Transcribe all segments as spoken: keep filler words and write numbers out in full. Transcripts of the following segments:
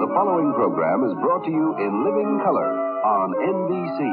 The following program is brought to you in living color on N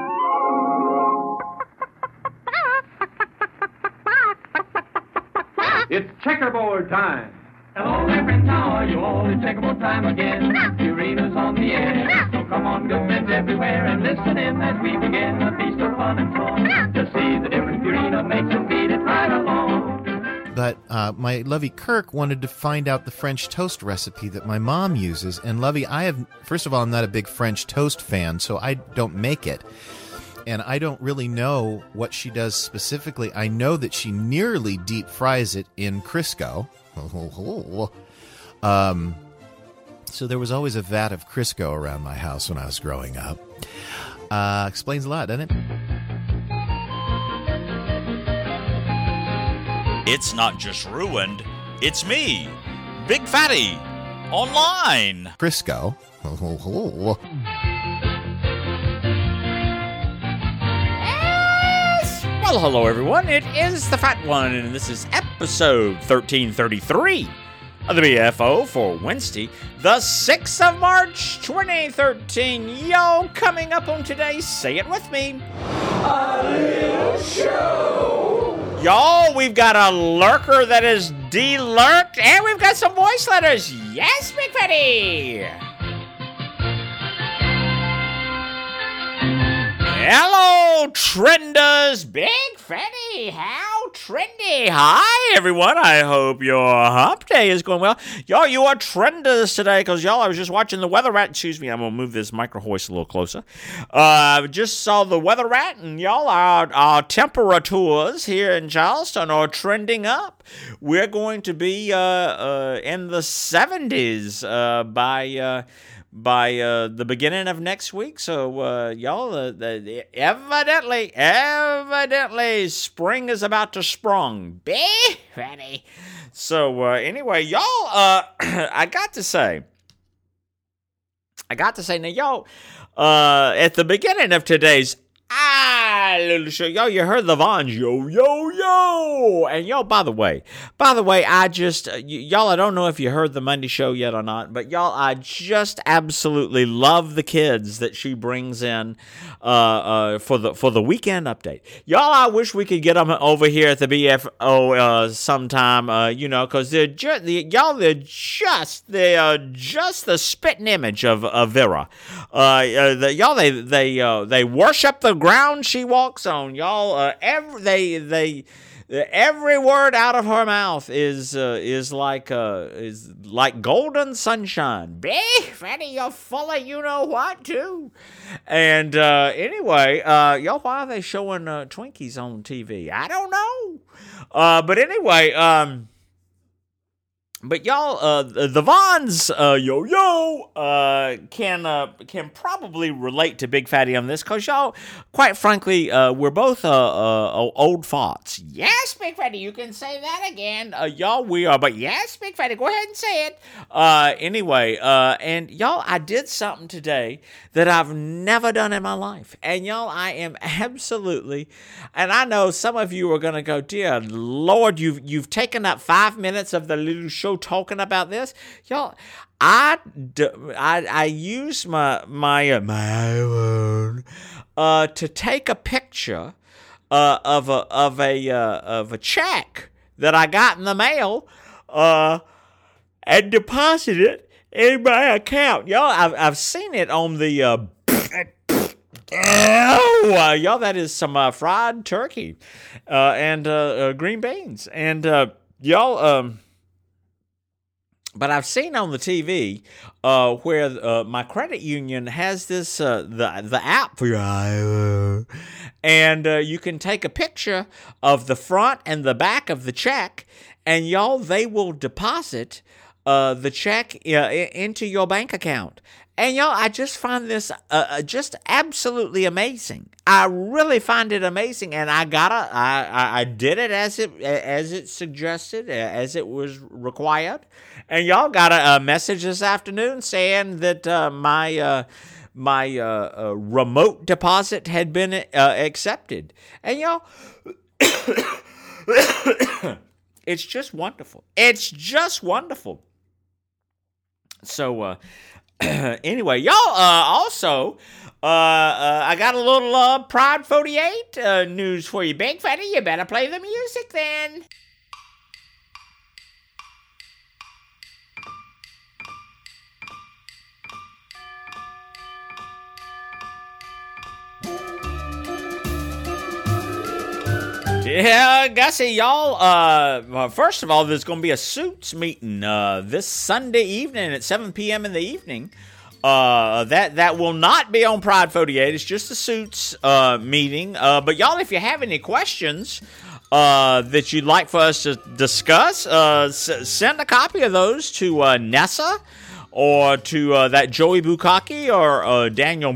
B C. It's checkerboard time. Hello, Reverend Tower, you all in checkerboard time again. Purina's on the air, so come on, good friends everywhere, and listen in as we begin a feast of fun and song. To see the different Purina makes and feed it right along. But uh, my Lovey Kirk wanted to find out the French toast recipe that my mom uses. And Lovey, I have, first of all, I'm not a big French toast fan, so I don't make it. And I don't really know what she does specifically. I know that she nearly deep fries it in Crisco. um, so there was always a vat of Crisco around my house when I was growing up. Uh, explains a lot, doesn't it? It's not just ruined, it's me, Big Fatty, online. Crisco. Yes. Well, hello everyone, it is the Fat One, and this is episode thirteen thirty-three of the B F O for Wednesday, the sixth of March, twenty thirteen. Yo, coming up on today, say it with me. A little show. Y'all, we've got a lurker that is de-lurked, and we've got some voice letters. Yes, Big Fatty! Hello, trenders. Big Fatty, how trendy. Hi, everyone. I hope your hump day is going well. Y'all, you are trenders today, because y'all, I was just watching the Weather Rat. Excuse me, I'm going to move this micro hoist a little closer. Uh, just saw the Weather Rat, and y'all, our, our temperatures here in Charleston are trending up. We're going to be uh, uh, in the seventies uh, by... Uh, by uh, the beginning of next week. So, uh, y'all, uh, the, evidently, evidently, spring is about to sprung. Be ready. So, uh, anyway, y'all, uh, I got to say, I got to say, now, y'all, uh, at the beginning of today's Ah, little show. Yo, you heard the Vons. Yo, yo, yo. And yo, by the way, by the way, I just, uh, y- y'all, I don't know if you heard the Monday show yet or not, but y'all, I just absolutely love the kids that she brings in uh, uh, for the for the weekend update. Y'all, I wish we could get them over here at the B F O uh, sometime, uh, you know, because they're just, the, y'all, they're just, they are just the spitting image of, of Vera. Uh, uh, the, y'all, they, they, uh, they worship the ground she walks on, y'all. Uh, every they they every word out of her mouth is uh, is like uh, is like golden sunshine. Be Fatty, you're full of you know what too. And uh, anyway, uh, y'all, why are they showing uh, Twinkies on T V? I don't know. Uh, but anyway, um. But y'all, uh, the Vons, uh, yo yo, uh, can uh, can probably relate to Big Fatty on this, cause y'all, quite frankly, uh, we're both uh, uh, old farts. Yes, Big Fatty, you can say that again. Uh, y'all, we are, but yes, Big Fatty, go ahead and say it. Uh, anyway, uh, and y'all, I did something today that I've never done in my life, and y'all, I am absolutely, and I know some of you are gonna go, dear Lord, you've you've taken up five minutes of the little show talking about this, y'all. I, I, I use my my uh, my iPhone uh, to take a picture uh, of a of a uh, of a check that I got in the mail uh, and deposit it in my account. Y'all, I've I've seen it on the. Uh, Oh, uh, y'all, that is some uh, fried turkey uh, and uh, uh, green beans, and uh, y'all. Um, But I've seen on the T V uh, where uh, my credit union has this uh, the the app for your iPhone, and uh, you can take a picture of the front and the back of the check, and y'all, they will deposit uh, the check uh, into your bank account. And y'all, I just find this uh, just absolutely amazing. I really find it amazing, and I gotta, I, I, I did it as it as it suggested, as it was required. And y'all got a, a message this afternoon saying that uh, my uh, my uh, uh, remote deposit had been uh, accepted. And y'all, it's just wonderful. It's just wonderful. So. Uh, anyway, y'all, uh, also, uh, uh, I got a little uh, Pride forty-eight uh, news for you. Big Fatty, you better play the music then. Yeah, Gussie, y'all, uh, well, first of all, there's going to be a Suits meeting uh, this Sunday evening at seven p.m. in the evening. Uh, that that will not be on Pride forty-eight. It's just a Suits uh, meeting. Uh, but y'all, if you have any questions uh, that you'd like for us to discuss, uh, s- send a copy of those to uh, Nessa or to uh, that Joey Bukaki or uh, Daniel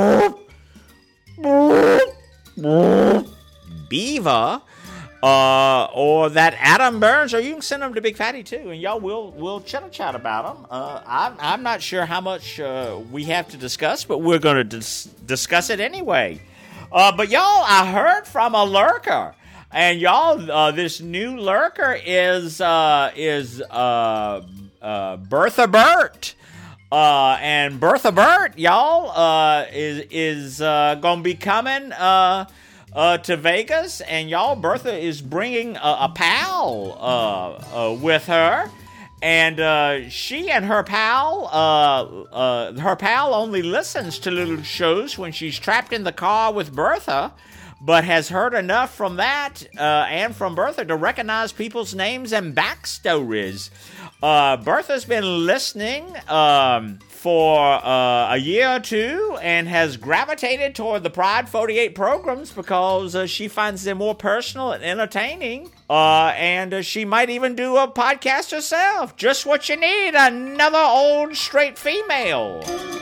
Beaver, uh, or that Adam Burns, or you can send them to Big Fatty too, and y'all will will chitter chat about them. Uh, I'm I'm not sure how much uh, we have to discuss, but we're going to dis- discuss it anyway. Uh, but y'all, I heard from a lurker, and y'all, uh, this new lurker is uh, is uh, uh, Bertha Burt. Uh, and Bertha Burt, y'all, uh, is is uh, gonna be coming uh, uh, to Vegas, and y'all, Bertha is bringing a, a pal uh, uh, with her, and uh, she and her pal, uh, uh, her pal only listens to little shows when she's trapped in the car with Bertha, but has heard enough from that uh, and from Bertha to recognize people's names and backstories. Uh, Bertha's been listening um, for uh, a year or two and has gravitated toward the Pride forty-eight programs because uh, she finds them more personal and entertaining. Uh, and uh, she might even do a podcast herself. Just what you need, another old straight female.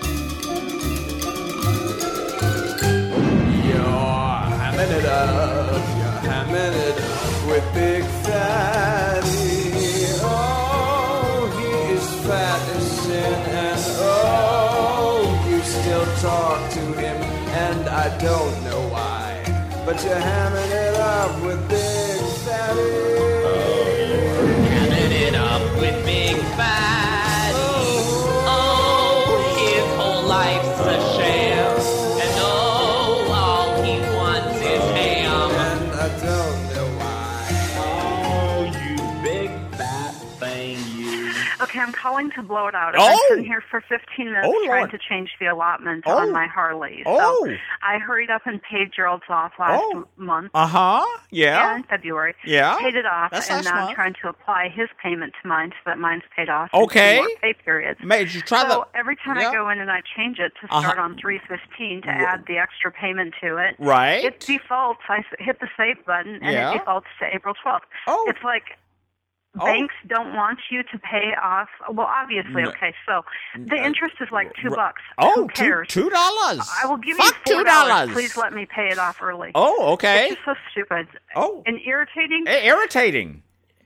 You're hamming it up, you're hamming it up with Big Fatty. Fat as sin, and oh, you still talk to him, and I don't know why, but you're hamming it up with Big Fatty. Oh, you're hamming it up with Big Fatty. Oh, his whole life's a sham, and oh, all he wants is ham, and I don't know why. Oh, you big fat thing, you. Okay, I'm calling to blow it out. Oh! I've been sitting here for fifteen minutes Oh, trying Lord. to change the allotment Oh. on my Harley. Oh. So I hurried up and paid Gerald's off last Oh. m- month. Uh-huh, Yeah, yeah. in February. Yeah. Paid it off, That's and last now month. I'm trying to apply his payment to mine so that mine's paid off. in Okay. two more pay periods. Mate, did you try So the... every time Yeah. I go in and I change it to Uh-huh. start on three fifteen to R- add the extra payment to it, Right. it defaults. I s- hit the save button, and Yeah. it defaults to April twelfth. Oh. It's like... Oh. Banks don't want you to pay off. Well, obviously, No. okay. So the interest is like two r- bucks. Oh, Who two, cares? two dollars. I will give Fuck you four two dollars. Please let me pay it off early. Oh, okay. It's just so stupid. Oh. And irritating. I- irritating.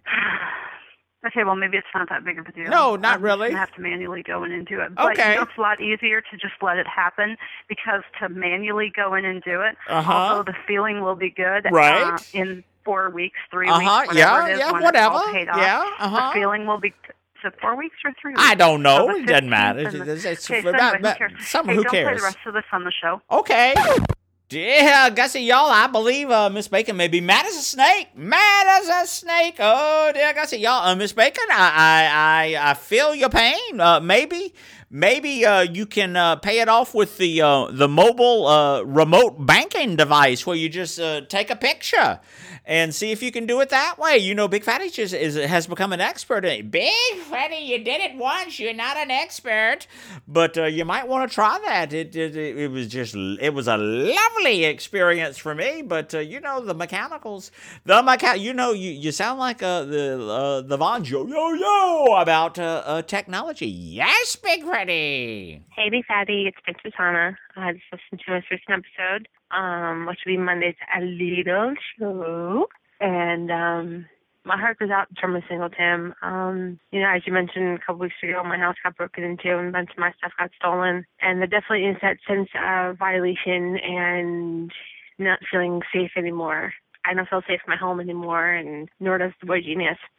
Okay, well, maybe it's not that big of a deal. No, not I'm really. Just gonna have to manually go in and do it. But Okay. you know, it's a lot easier to just let it happen because to manually go in and do it, Uh-huh. although the feeling will be good Right. uh, in four weeks, three Uh-huh, weeks, whatever yeah, it is, yeah, when whatever, it's all paid off, yeah, uh-huh. the feeling will be... Is it four weeks or three weeks? I don't know. So the It doesn't matter. fifteenth and the- It's, it's okay, so about, anyway, about- who cares? some, hey, who don't play cares? the rest of this on the show. Okay. Yeah, Gussie, y'all, I believe uh, Miss Bacon may be mad as a snake. Mad as a snake. Oh, dear Gussie, y'all. Uh, Miss Bacon, I, I, I, I feel your pain. Uh, maybe, maybe uh, you can uh, pay it off with the uh, the mobile uh, remote banking device where you just uh, take a picture and see if you can do it that way. You know, Big Fatty just is, has become an expert. In it. Big Fatty, you did it once. You're not an expert, but uh, you might want to try that. It, it it it was just it was a lovely experience for me. But uh, you know, the mechanicals, the mecha- you know, you, you sound like uh, the uh, the Von Joe yo yo about uh, uh, technology. Yes, Big Fatty. Hey, Big Fatty, it's Princess Hannah. I just listened to a recent episode, um, which will be Monday's A Little Show. And um, my heart goes out to Thomas Singleton. Um, you know, as you mentioned a couple weeks ago, my house got broken into and a bunch of my stuff got stolen. And there definitely is that sense of violation and not feeling safe anymore. I don't feel safe in my home anymore, and nor does the boy genius.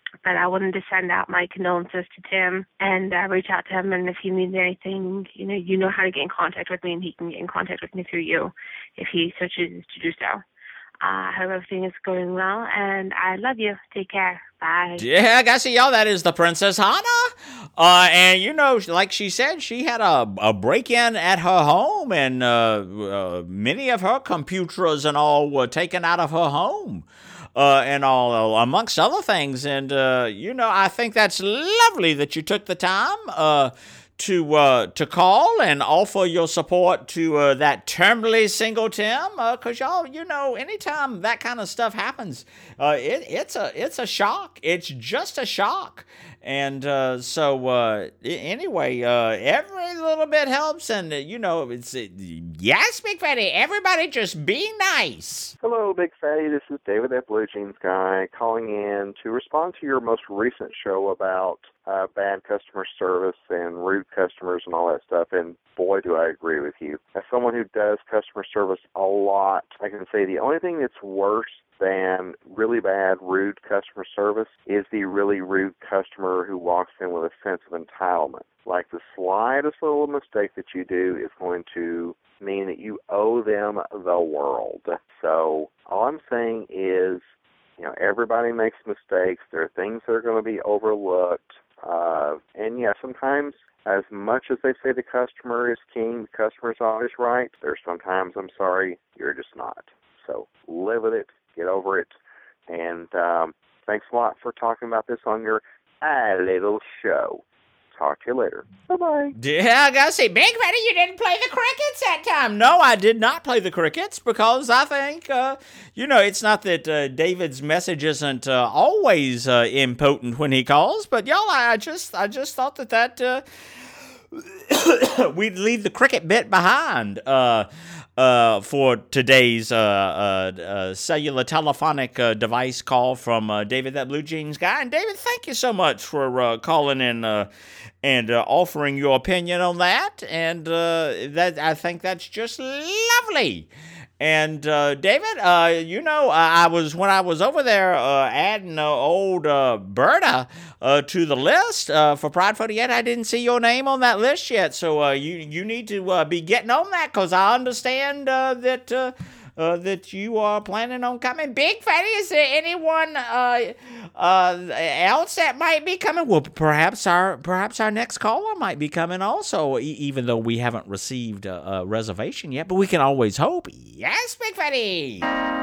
but I wanted to send out my condolences to Tim and uh, reach out to him. And if he needs anything, you know, you know how to get in contact with me, and he can get in contact with me through you if he so chooses to do so. I uh, hope everything is going well, and I love you. Take care. Bye. Yeah, I gotta see y'all. That is the Princess Hana. Uh, and, you know, like she said, she had a, a break-in at her home, and uh, uh, many of her computers and all were taken out of her home. Uh, and all, amongst other things. And, uh, you know, I think that's lovely that you took the time uh, to uh, to call and offer your support to uh, that terminally single Tim. Because, uh, y'all, you know, anytime that kind of stuff happens, uh, it, it's a it's a shock. It's just a shock. And uh, so, uh, anyway, uh, every little bit helps. And, uh, you know, it's, uh, yes, Big Fatty, everybody just be nice. Hello, Big Fatty. This is David, that Blue Jeans guy, calling in to respond to your most recent show about uh, bad customer service and rude customers and all that stuff. And boy, do I agree with you. As someone who does customer service a lot, I can say the only thing that's worse than really bad, rude customer service is the really rude customer who walks in with a sense of entitlement. Like the slightest little mistake that you do is going to mean that you owe them the world. So all I'm saying is, you know, everybody makes mistakes. There are things that are going to be overlooked. Uh, and, yeah, sometimes as much as they say the customer is king, the customer is always right, there's sometimes, I'm sorry, you're just not. So live with it. Get over it. And um, thanks a lot for talking about this on your uh, little show. Talk to you later. Bye-bye. Yeah, I gotta say, Big Fatty, you didn't play the crickets that time. No, I did not play the crickets because I think, uh, you know, it's not that uh, David's message isn't uh, always uh, impotent when he calls, but y'all, I just, I just thought that that uh, we'd leave the cricket bit behind. Uh, Uh, for today's uh, uh, uh, cellular telephonic uh, device call from uh, David, that Blue Jeans guy. And David, thank you so much for uh, calling in uh, and uh, offering your opinion on that. And uh, that I think that's just lovely. And uh, David, uh, you know, I was when I was over there uh, adding uh, old uh, Berta uh, to the list uh, for Pride forty-eight. I didn't see your name on that list yet, so uh, you you need to uh, be getting on that because I understand uh, that uh, uh, that you are planning on coming. Big Fatty, is there anyone uh, uh, else that might be coming? Well, perhaps our perhaps our next caller might be coming also, e- even though we haven't received a, a reservation yet. But we can always hope. Yes, Big Fatty.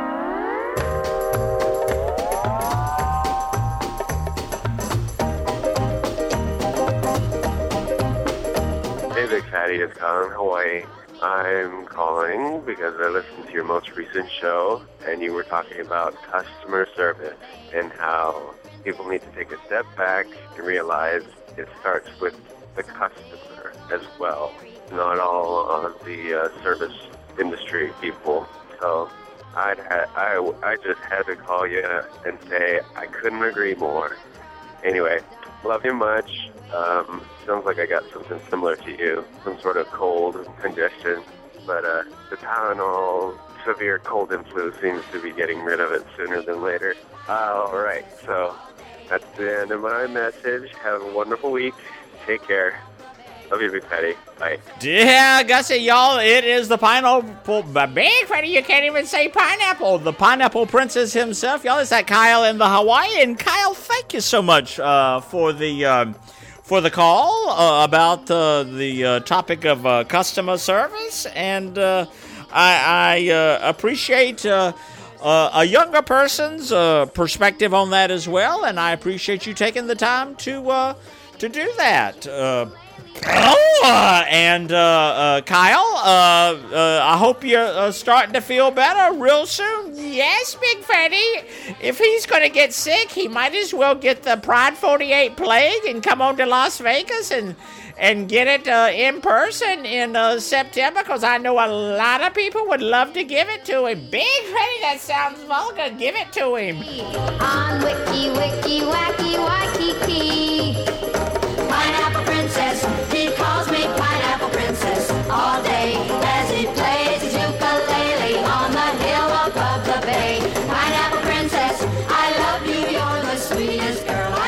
Hey, Big Fatty, it's Colin, Hawaii. I'm calling because I listened to your most recent show, and you were talking about customer service and how people need to take a step back and realize it starts with the customer as well, not all of the uh, service industry people. So I'd ha- I, I just had to call you and say I couldn't agree more. Anyway, love you much. Um, sounds like I got something similar to you, some sort of cold and congestion, but uh, the Tylenol severe cold and flu seems to be getting rid of it sooner than later. Uh, all right, so that's the end of my message. Have a wonderful week. Take care. Love you, Big Fatty. Bye. Yeah, I gotta say, y'all, it is the pineapple. Big Fatty, you can't even say pineapple. The pineapple princess himself, y'all. It's that Kyle in the Hawaii. And Kyle, thank you so much uh, for the um, for the call uh, about uh, the uh, topic of uh, customer service. And uh, I, I uh, appreciate uh, uh, a younger person's uh, perspective on that as well. And I appreciate you taking the time to uh, to do that. Uh, Oh, and uh, uh, Kyle, uh, uh, I hope you're uh, starting to feel better real soon. Yes, Big Fatty. If he's going to get sick, he might as well get the Pride forty-eight plague and come on to Las Vegas and and get it uh, in person in uh, September, because I know a lot of people would love to give it to him. Big Fatty, that sounds vulgar. Give it to him. On Wiki, Wiki, Wacky, Waikiki. Pineapple Princess, he calls me Pineapple Princess all day as he plays his ukulele on the hill above the bay. Pineapple Princess, I love you, you're the sweetest girl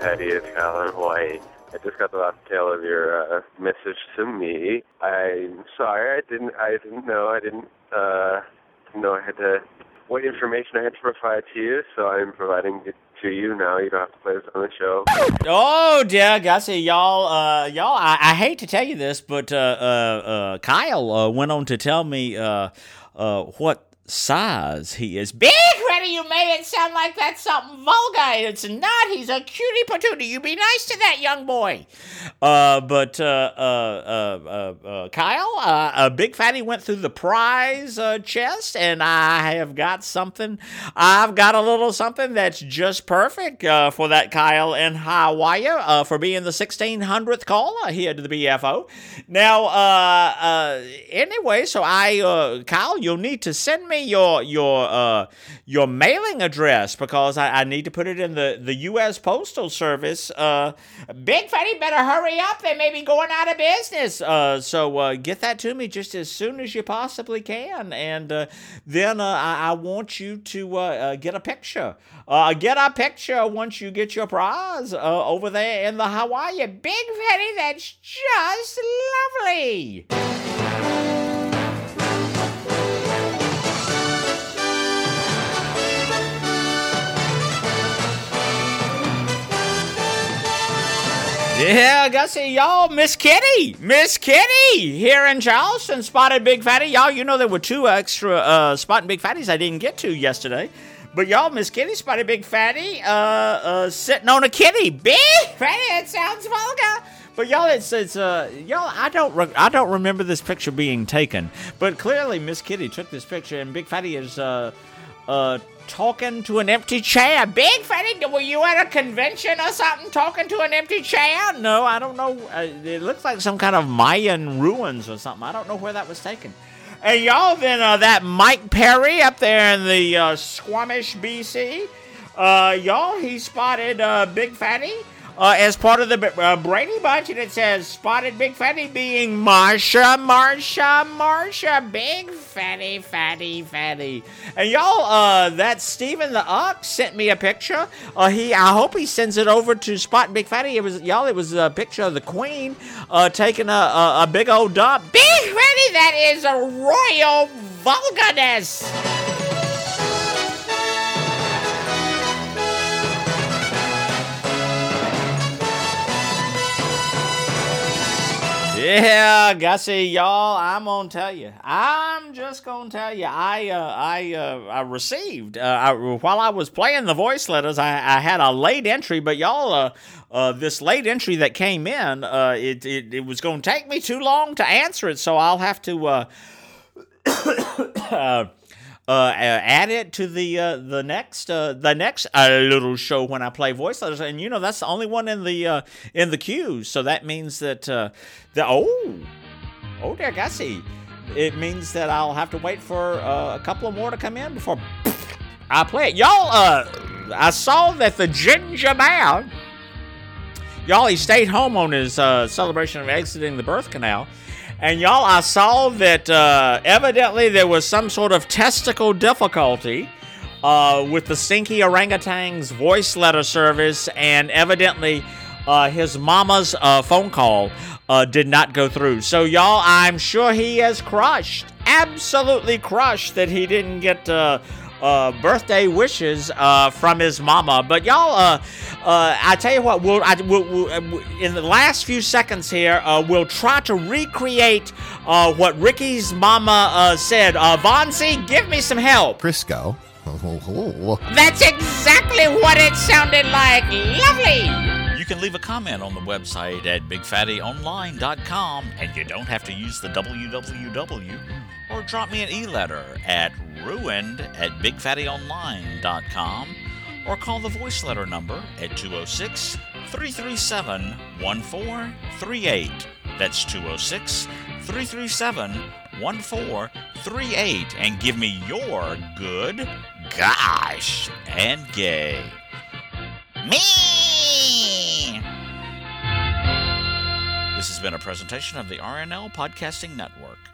Fatty. It's Kyle in Hawaii. I just got the last tail of your uh, message to me. I'm sorry, I didn't. I didn't know. I didn't uh, know I had to. What information I had to provide to you, so I'm providing it to you now. You don't have to play this on the show. Oh, dear, Gussie, y'all, uh, y'all, I, I hate to tell you this, but uh, uh, uh, Kyle uh, went on to tell me uh, uh, what size he is. Big Freddy, you made it sound like that's something vulgar. It's not. He's a cutie patootie. You be nice to that young boy. Uh, but uh, uh, uh, uh, uh, Kyle, uh, uh, Big Fatty went through the prize uh, chest, and I have got something. I've got a little something that's just perfect uh, for that Kyle in Hawaii uh, for being the sixteen hundredth caller here to the B F O. Now, uh, uh, anyway, so I, uh, Kyle, you'll need to send me your your uh, your mailing address because I, I need to put it in the, the U S Postal Service. Uh, Big Fatty, better hurry up. They may be going out of business. Uh, so uh, get that to me just as soon as you possibly can. And uh, then uh, I, I want you to uh, uh, get a picture. Uh, get a picture once you get your prize uh, over there in the Hawaii. Big Fatty, that's just lovely. Yeah, Gussie, y'all, Miss Kitty, Miss Kitty here in Charleston spotted Big Fatty. Y'all, you know there were two extra uh, spotting Big Fatties I didn't get to yesterday. But y'all, Miss Kitty spotted Big Fatty uh, uh, sitting on a kitty. Big Fatty, it sounds vulgar. But y'all, it's it's uh y'all. I don't re- I don't remember this picture being taken. But clearly, Miss Kitty took this picture, and Big Fatty is uh uh. talking to an empty chair. Big Fatty, were you at a convention or something talking to an empty chair? No, I don't know. Uh, it looks like some kind of Mayan ruins or something. I don't know where that was taken. And y'all, then uh, that Mike Perry up there in the uh, Squamish, B C, uh, y'all, he spotted uh, Big Fatty uh, as part of the uh, Brady Bunch, and it says spotted Big Fatty being Marsha, Marsha, Marsha, Big Fatty, Fatty, Fatty. And y'all, uh, that Stephen the Uck sent me a picture. Uh, he, I hope he sends it over to Spot Big Fatty. It was y'all. It was a picture of the Queen uh, taking a, a a big old dump. Big Fatty, that is a royal vulgarness. Yeah, Gussie, y'all, I'm gonna tell you. I'm just gonna tell you. I uh, I uh, I received uh, I, while I was playing the voice letters. I, I had a late entry, but y'all, uh, uh, this late entry that came in, uh, it, it it was gonna take me too long to answer it, so I'll have to uh, uh, uh, add it to the uh, the next uh, the next uh, little show when I play voice letters. And you know that's the only one in the uh, in the queue, so that means that. Uh, The, oh, oh there, Gussie. It means that I'll have to wait for uh, a couple of more to come in before I play it. Y'all, uh, I saw that the Ginger Man, y'all, he stayed home on his uh, celebration of exiting the birth canal. And y'all, I saw that uh, evidently there was some sort of testicle difficulty uh, with the Stinky Orangutan's voice letter service, and evidently uh, his mama's uh, phone call Uh, did not go through. So, y'all, I'm sure he is crushed. Absolutely crushed that he didn't get uh, uh, birthday wishes uh, from his mama. But, y'all, uh, uh, I tell you what, we'll, I, we'll, we'll, in the last few seconds here, uh, we'll try to recreate uh, what Ricky's mama uh, said. Uh, Vonzi, give me some help. Crisco. That's exactly what it sounded like. Lovely. You can leave a comment on the website at big fatty online dot com, and you don't have to use the w w w, or drop me an e-letter at ruined at big fatty online dot com, or call the voice letter number at two oh six, three three seven, one four three eight. That's two oh six, three three seven, one four three eight, and give me your good, gosh, and gay. Me! This has been a presentation of the R N L Podcasting Network.